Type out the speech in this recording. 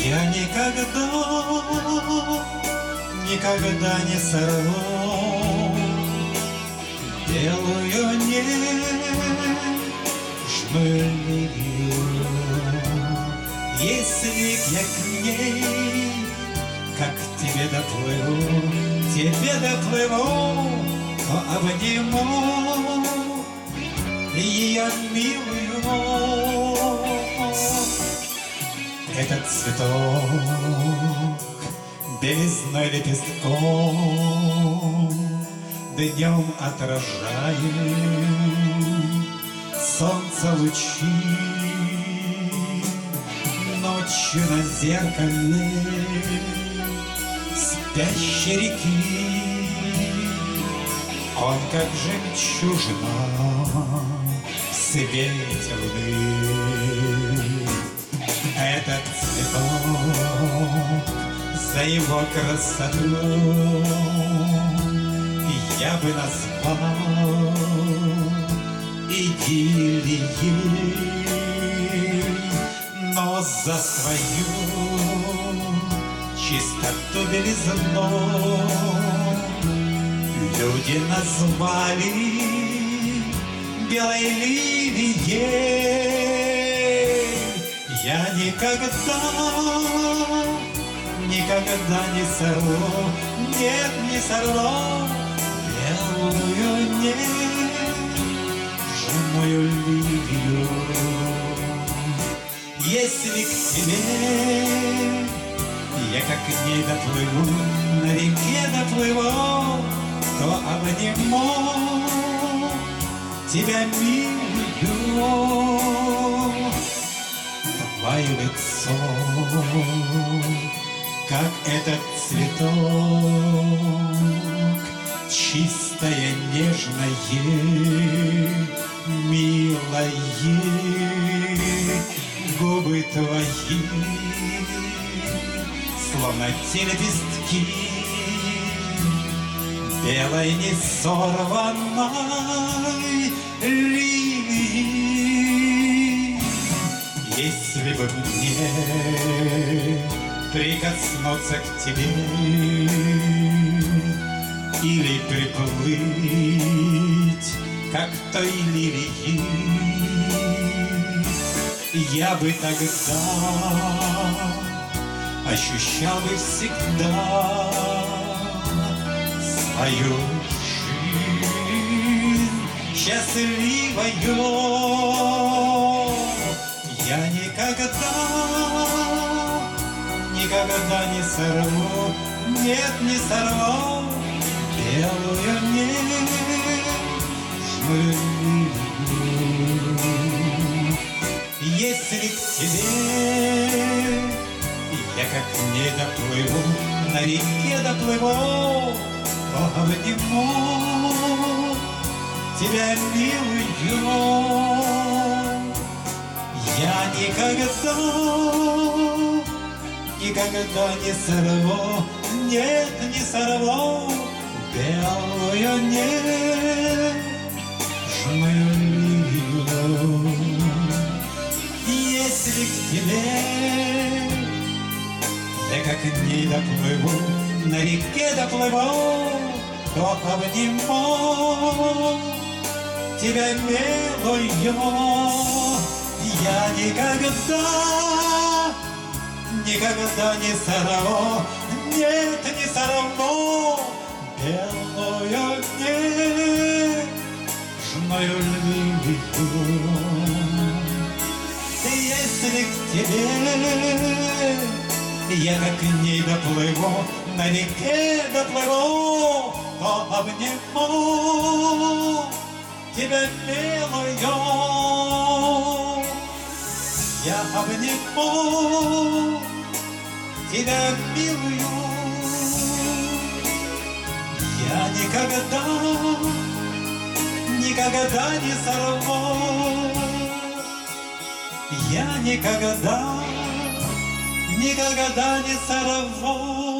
Я никогда не сорву белую нежную лилию. Если я к ней, как к тебе доплыву, то обниму ее милую. Этот цветок белизной лепестком днем отражает солнце лучи, ночью на зеркале спящей реки он, как жемчужина в свете луны. Этот цветок за его красоту я бы назвал идиллией, но за свою чистоту белизну люди назвали белой лилией. Я никогда не сорву, нет, не сорву белую нежную лилию. Если к тебе я как к ней доплыву, на реке доплыву, то обниму тебя, милую. Твое лицо, как этот цветок, чистое, нежное, милое. Губы твои, словно те лепестки белой несорванной лилии. Если бы мне прикоснуться к тебе или приплыть, как той лилии, я бы тогда ощущал бы всегда свою жизнь счастливою. Я никогда не сорву, нет, не сорву белую нежную лилию. Если к тебе я как к ней доплыву, на реке доплыву, то обниму тебя, милую. Я никогда не сорву, нет, не сорву белую нежную лилию. Если к тебе я как к ней доплыву, на реке доплыву, то обниму тебя, милую. Я никогда не сорву, нет, не сорву белую нежную лилию. Если к тебе я как к ней доплыву, на реке доплыву, то обниму тебя, милую. Я обниму тебя, милую. Я никогда не сорву. Я никогда не сорву